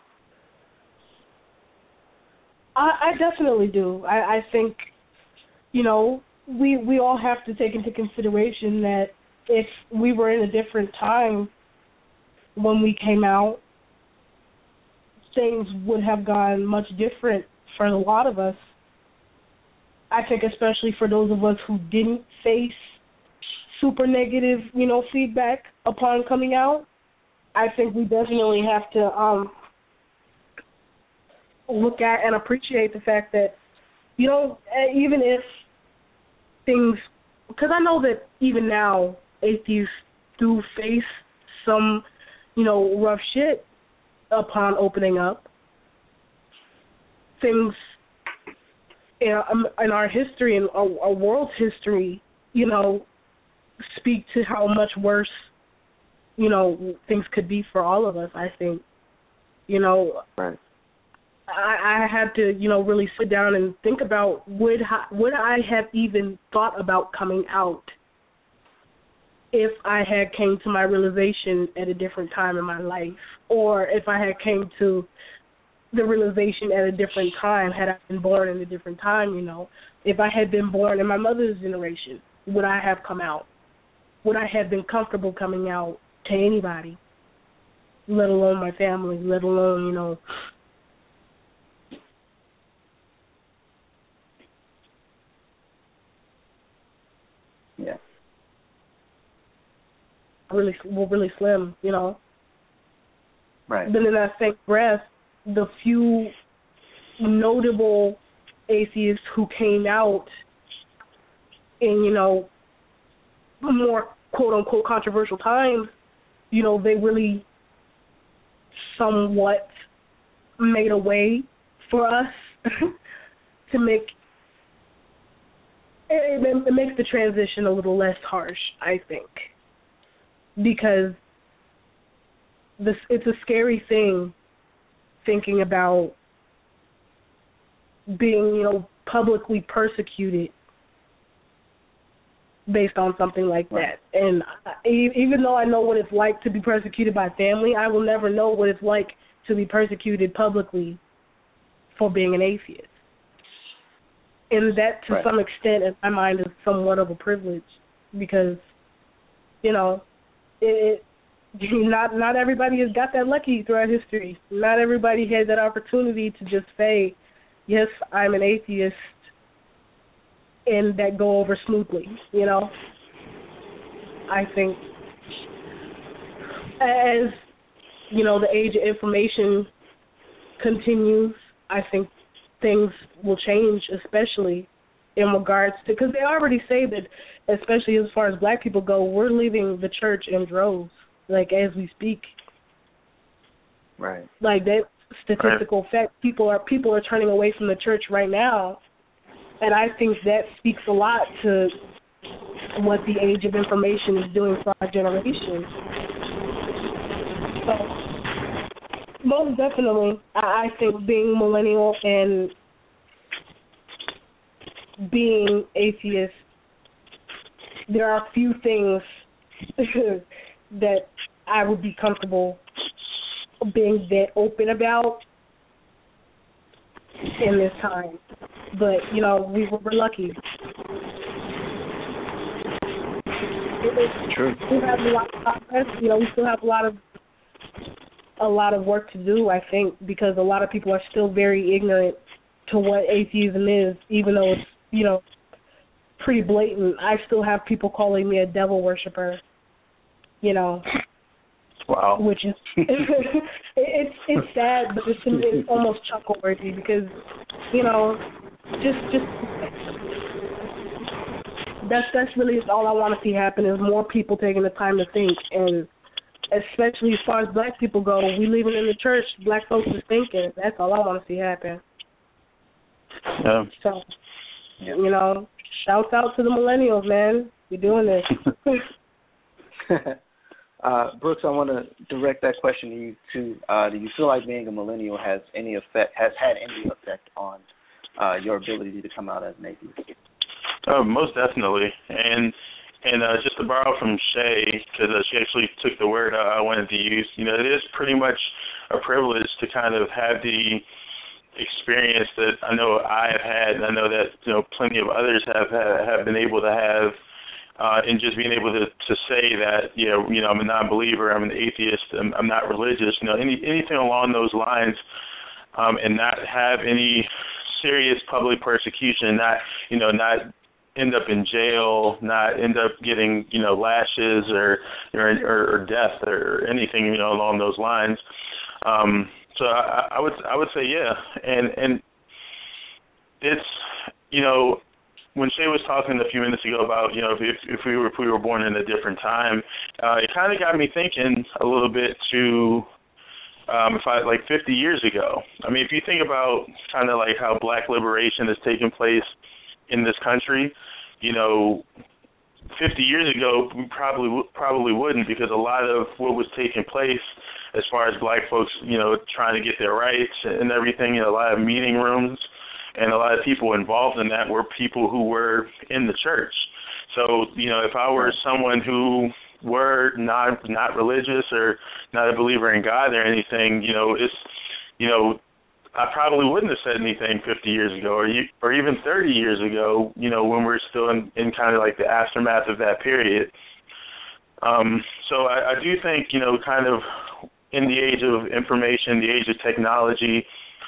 I definitely do. I think, we all have to take into consideration that if we were in a different time when we came out, things would have gone much different for a lot of us. I think especially for those of us who didn't face super negative, feedback upon coming out, I think we definitely have to look at and appreciate the fact that, even if things, because I know that even now atheists do face some, rough shit upon opening up. Things in our history, in our world's history, speak to how much worse, things could be for all of us, I think. Right. I had to, really sit down and think about would I have even thought about coming out if I had came to my realization at a different time in my life, or if I had came to the realization at a different time, had I been born in a different time, If I had been born in my mother's generation, would I have come out? Would I have been comfortable coming out to anybody, let alone my family, let alone, Yeah. really slim, Right. Then in that same breath, the few notable atheists who came out in, more quote-unquote controversial times, they really somewhat made a way for us to make it makes the transition a little less harsh, I think, because it's a scary thing thinking about being, publicly persecuted based on something like that. And even though I know what it's like to be persecuted by family, I will never know what it's like to be persecuted publicly for being an atheist. And that, to some extent, in my mind, is somewhat of a privilege because, not everybody has got that lucky throughout history. Not everybody had that opportunity to just say, yes, I'm an atheist, and that go over smoothly, I think as, the age of information continues, I think things will change, especially in regards to, because they already say that, especially as far as black people go, we're leaving the church in droves, as we speak. Right. That statistical fact, people are turning away from the church right now, and I think that speaks a lot to what the age of information is doing for our generation. So, most definitely, I think being millennial and being atheist, there are a few things that I would be comfortable being that open about in this time. But, we're lucky. True. We have a lot of progress. We still have a lot of work to do, I think, because a lot of people are still very ignorant to what atheism is, even though it's, pretty blatant. I still have people calling me a devil worshiper, Wow. Which is it's sad, but it's almost chuckle worthy because, just That's really all I want to see happen is more people taking the time to think, and especially as far as black people go, we leaving in the church, black folks is thinking. That's all I want to see happen. Yeah. So, you know, shouts out to the millennials, man. We're doing this. Brooks, I want to direct that question to you too. Do you feel like being a millennial has had any effect on your ability to come out as an atheist? Most definitely, and just to borrow from Shay, because she actually took the word I wanted to use. You know, it is pretty much a privilege to kind of have the experience that I know I have had, and I know that plenty of others have been able to have. And just being able to say that, I'm a non-believer, I'm an atheist, I'm not religious, anything along those lines, and not have any serious public persecution, not end up in jail, not end up getting, lashes or death or anything, along those lines. So I would say, yeah, and it's, when Shay was talking a few minutes ago about, if we were born in a different time, it kind of got me thinking a little bit to, if I 50 years ago. I mean, if you think about kind of like how black liberation has taken place in this country, 50 years ago we probably wouldn't, because a lot of what was taking place as far as black folks, trying to get their rights and everything, a lot of meeting rooms. And a lot of people involved in that were people who were in the church. So, if I were someone who were not religious or not a believer in God or anything, I probably wouldn't have said anything 50 years ago or even 30 years ago, when we're still in kind of like the aftermath of that period. So I do think, kind of in the age of information, the age of technology,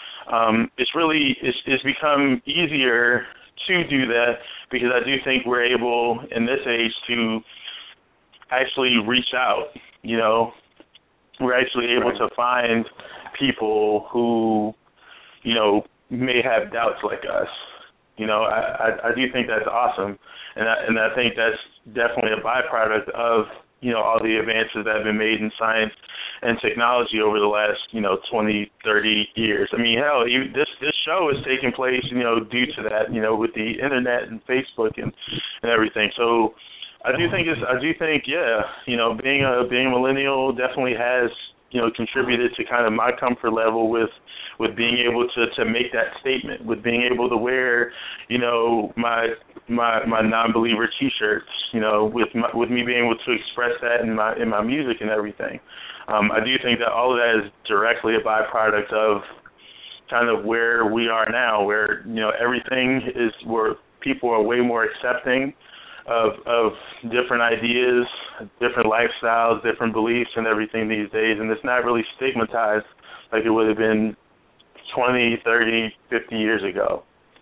it's become easier to do that, because I do think we're able in this age to actually reach out. We're actually able to find people who, may have doubts like us. I do think that's awesome, and I think that's definitely a byproduct of all the advances that have been made in science and technology over the last 20, 30 years. I mean, hell, this show is taking place due to that, with the internet and Facebook and everything. So I do think being a millennial definitely has contributed to kind of my comfort level with being able to make that statement, with being able to wear my non-believer T-shirts, with me being able to express that in my music and everything. I do think that all of that is directly a byproduct of kind of where we are now, where everything is, where people are way more accepting of different ideas, different lifestyles, different beliefs and everything these days, and it's not really stigmatized like it would have been 20, 30, 50 years ago.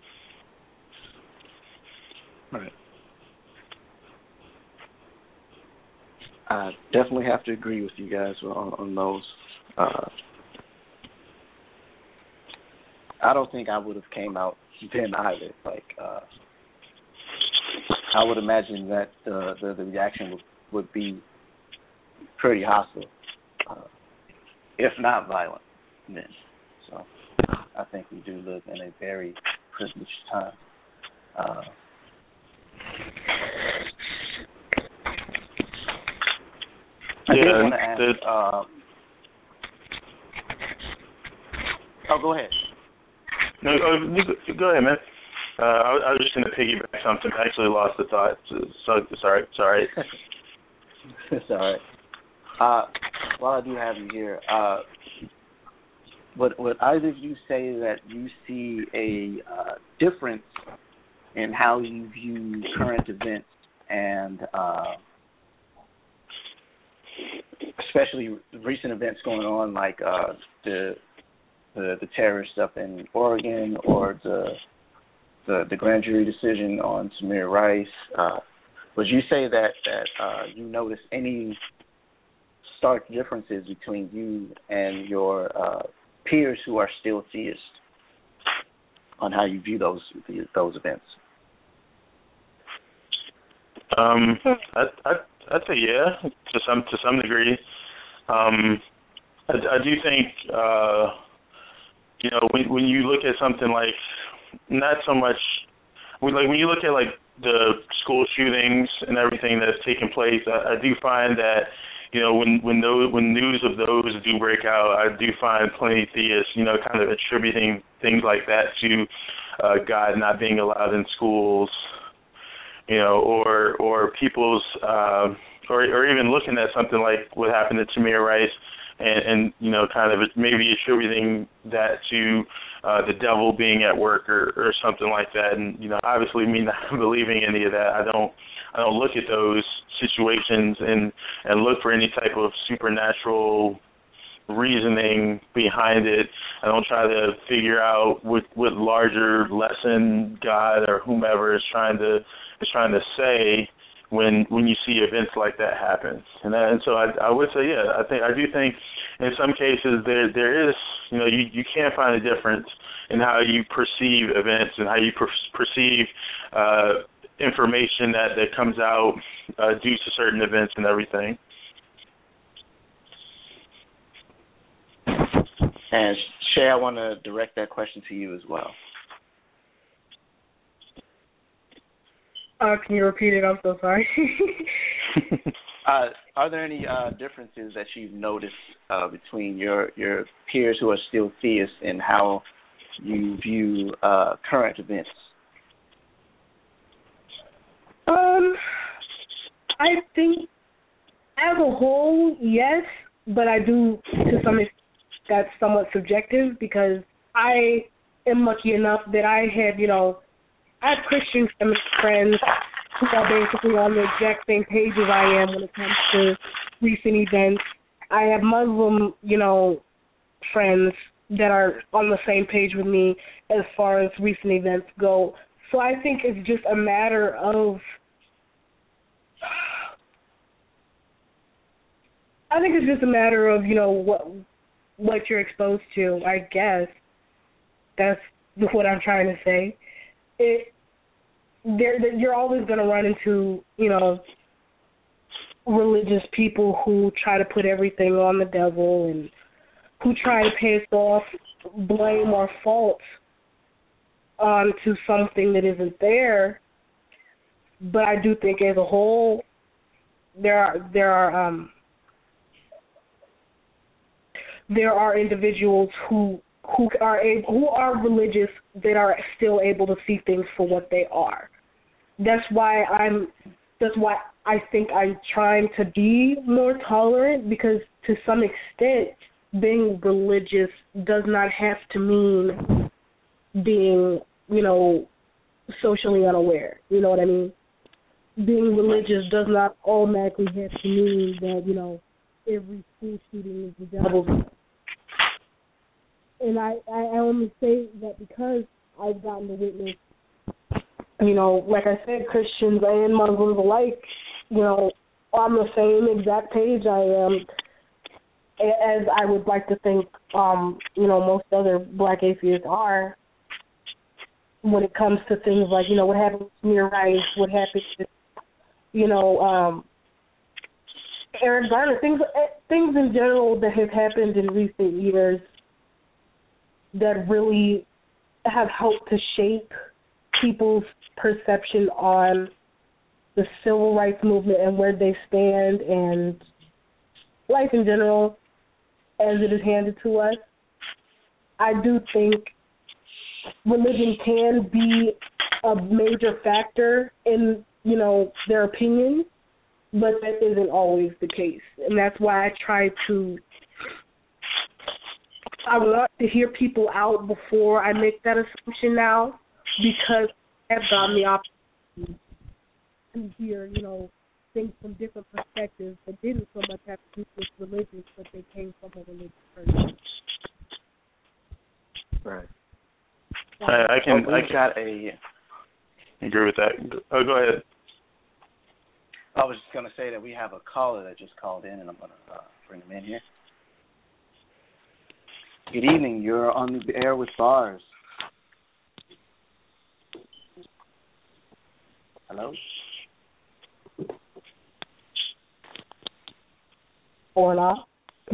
Right. I definitely have to agree with you guys on those. I don't think I would have came out then either. I would imagine that the reaction would be pretty hostile, if not violent, then. So I think we do live in a very privileged time. I did want to ask. Go ahead. No, go ahead, man. I was just going to piggyback something. I actually lost the thought. So it's all right. It's all right. While I do have you here, would either of you say that you see a difference in how you view current events and especially recent events going on, like the terrorist stuff in Oregon, or the grand jury decision on Tamir Rice? Would you say that you notice any stark differences between you and your peers who are still theists on how you view those events? I'd say yeah, to some degree. I do think when you look at something like, not so much when you look at like the school shootings and everything that's taken place, I do find that when news of those do break out, I do find plenty of theists kind of attributing things like that to God not being allowed in schools, or people's or even looking at something like what happened to Tamir Rice and kind of maybe attributing that to the devil being at work or something like that. And obviously me not believing any of that, I don't look at those situations and look for any type of supernatural reasoning behind it. I don't try to figure out what larger lesson God or whomever is trying to say when you see events like that happen. And so I would say, yeah, I do think in some cases there is, you can find a difference in how you perceive events and how you perceive information that comes out due to certain events and everything. And Shay, I want to direct that question to you as well. Can you repeat it? I'm so sorry. Are there any differences that you've noticed between your peers who are still theists and how you view current events? I think as a whole, yes, but I do to some extent that's somewhat subjective because I am lucky enough that I have Christian friends who are basically on the exact same page as I am when it comes to recent events. I have Muslim, friends that are on the same page with me as far as recent events go. So I think it's just a matter of what you're exposed to, I guess. That's what I'm trying to say. You're always going to run into, religious people who try to put everything on the devil and who try to pass off blame or fault onto something that isn't there. But I do think as a whole, there are individuals who are religious that are still able to see things for what they are. That's why I think I'm trying to be more tolerant, because to some extent being religious does not have to mean being, socially unaware. You know what I mean? Being religious does not automatically have to mean that, every school shooting is the devil's. And I only say that because I've gotten to witness, like I said, Christians and Muslims alike, on the same exact page I am, as I would like to think, most other black atheists are, when it comes to things like, what happened to Tamir Rice, what happened to, Eric Garner, things in general that have happened in recent years that really have helped to shape people's perception on the civil rights movement and where they stand and life in general as it is handed to us. I do think religion can be a major factor in, their opinions, but that isn't always the case. And that's why I want to hear people out before I make that assumption now, because I've gotten the opportunity to hear, things from different perspectives that didn't so much have to do with religion, but they came from a religious person. Right. I agree with that. Oh, go ahead. I was just going to say that we have a caller that just called in, and I'm going to bring him in here. Good evening. You're on the air with Bars. Hello? Or not.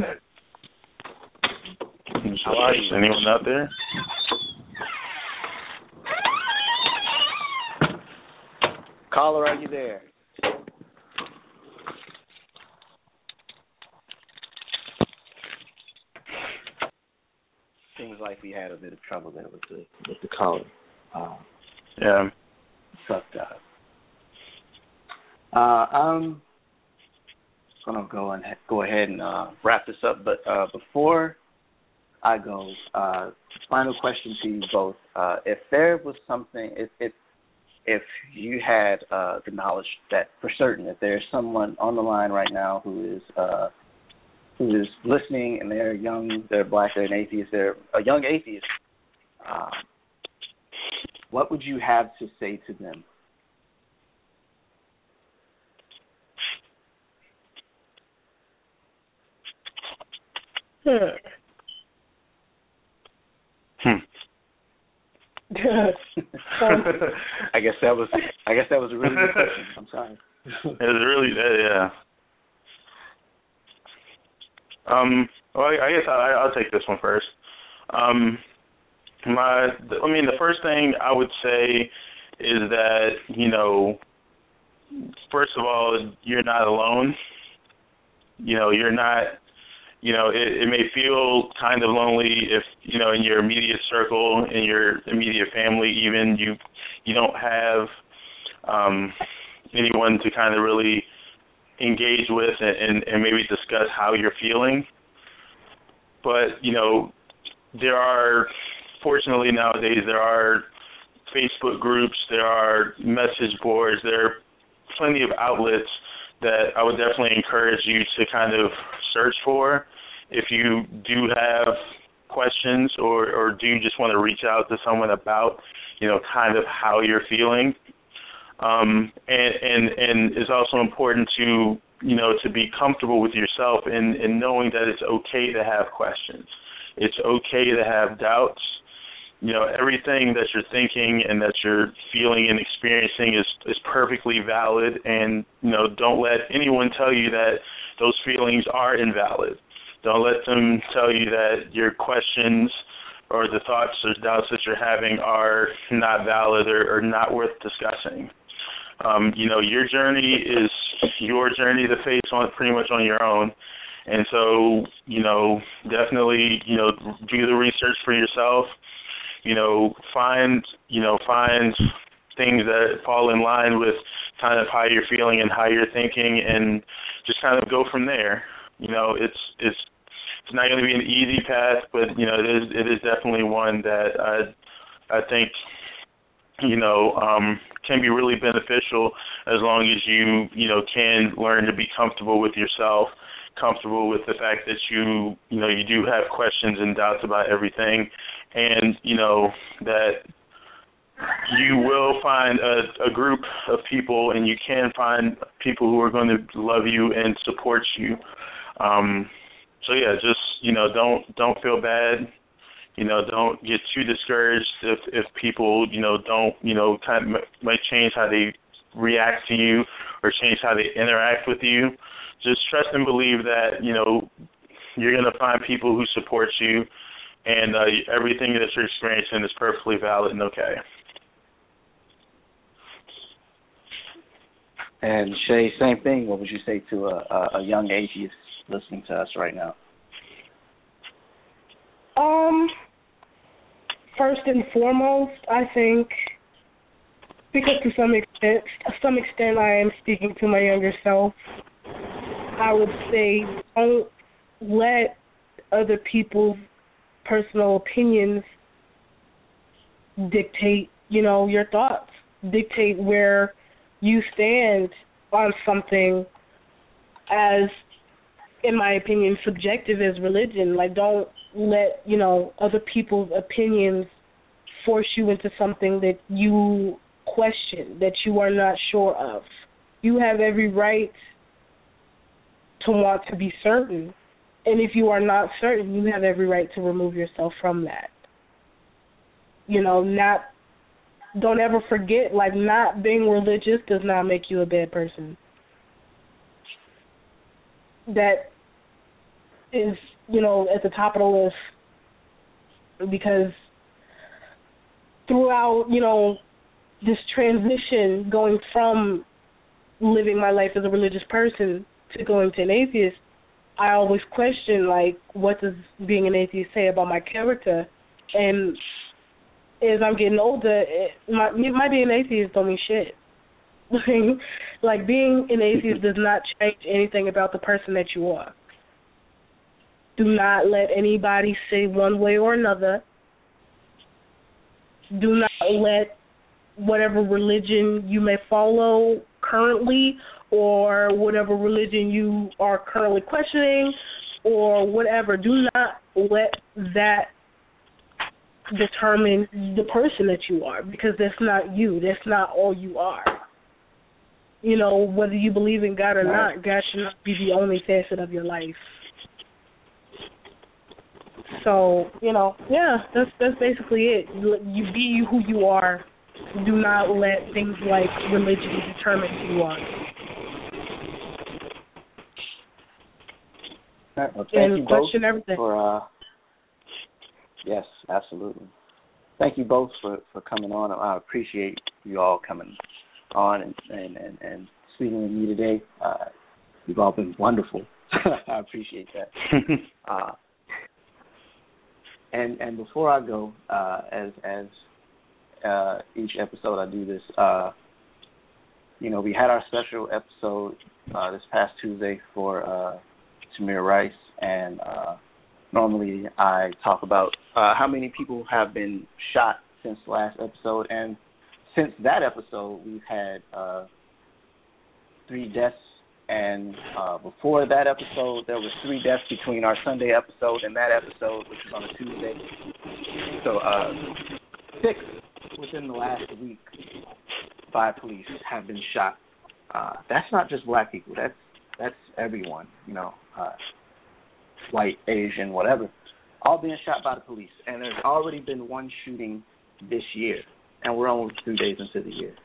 How are you? Anyone out there? Caller, are you there? Seems like we had a bit of trouble there with the caller. Yeah. Sucked up. I'm gonna go ahead and wrap this up, but before I go, final question to you both: if there was something, if you had the knowledge that for certain, if there's someone on the line right now who is listening and they're young, they're black, they're an atheist, they're a young atheist, what would you have to say to them? I guess that was a really good question. I'm sorry. It was really, yeah. Well, I guess I'll take this one first. The first thing I would say is that, first of all, you're not alone. You're not, it may feel kind of lonely if, in your immediate circle, in your immediate family even, you don't have anyone to kind of really engage with and maybe discuss how you're feeling. But, fortunately nowadays, there are Facebook groups, there are message boards, there are plenty of outlets that I would definitely encourage you to kind of search for if you do have questions or do just want to reach out to someone about, kind of how you're feeling. And it's also important to, to be comfortable with yourself and knowing that it's okay to have questions. It's okay to have doubts. Everything that you're thinking and that you're feeling and experiencing is perfectly valid, and, don't let anyone tell you that those feelings are invalid. Don't let them tell you that your questions or the thoughts or doubts that you're having are not valid or not worth discussing. Your journey is your journey to face pretty much on your own. And so, definitely, do the research for yourself. Find things that fall in line with kind of how you're feeling and how you're thinking, and just kind of go from there. It's not going to be an easy path, but it is definitely one that I think can be really beneficial as long as you can learn to be comfortable with yourself, comfortable with the fact that you do have questions and doubts about everything, and that you will find a group of people, and you can find people who are going to love you and support you. So yeah, just don't feel bad. Don't get too discouraged if people don't kind of might change how they react to you or change how they interact with you. Just trust and believe that you're going to find people who support you, and everything that you're experiencing is perfectly valid and okay. And Shay, same thing. What would you say to a young atheist listening to us right now? First and foremost, I think, because to some extent I am speaking to my younger self, I would say don't let other people's personal opinions dictate, your thoughts, dictate where you stand on something as, in my opinion, subjective as religion. Like, don't let, other people's opinions force you into something that you question, that you are not sure of. You have every right to want to be certain. And if you are not certain, you have every right to remove yourself from that. Don't ever forget, not being religious does not make you a bad person. That is, at the top of the list, because throughout, this transition going from living my life as a religious person to going to an atheist, I always question, like, what does being an atheist say about my character? And as I'm getting older, my being an atheist don't mean shit. Like, being an atheist does not change anything about the person that you are. Do not let anybody say one way or another. Do not let whatever religion you may follow currently, or whatever religion you are currently questioning, or whatever, do not let that determine the person that you are, because that's not you. That's not all you are. Whether you believe in God or not, God should not be the only facet of your life. So, that's basically it. You be who you are. Do not let things like religion determine who you are. All right, well, thank you both everything. for yes, absolutely. Thank you both for coming on. I appreciate you all coming on and speaking with me today. You've all been wonderful. I appreciate that. And before I go, as each episode I do this, we had our special episode this past Tuesday for Tamir Rice, and normally I talk about how many people have been shot since the last episode, and since that episode we've had 3 deaths, and before that episode there was 3 deaths between our Sunday episode and that episode, which was on a Tuesday. So 6 within the last week by police have been shot. That's not just black people. That's everyone. White, Asian, whatever, all being shot by the police. And there's already been 1 shooting this year, and we're only 3 days into the year.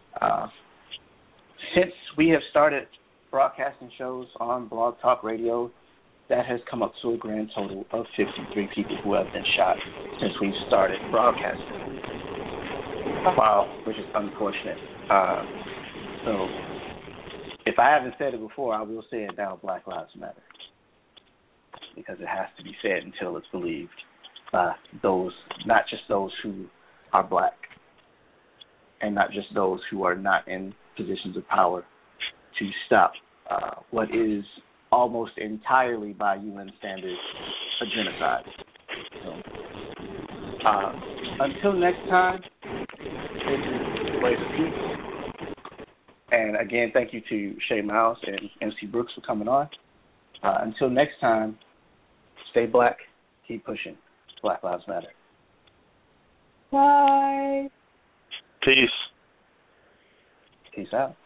Since we have started broadcasting shows on Blog Talk Radio, that has come up to a grand total of 53 people who have been shot since we started broadcasting. Wow, which is unfortunate. So if I haven't said it before, I will say it now, Black Lives Matter. Because it has to be said until it's believed by those, not just those who are black, and not just those who are not in positions of power, to stop what is almost entirely by UN standards a genocide. So, until next time, this is Place of Peace. And again, thank you to Shay Miles and MC Brooks for coming on. Until next time, stay black, keep pushing. Black Lives Matter. Bye. Peace. Peace out.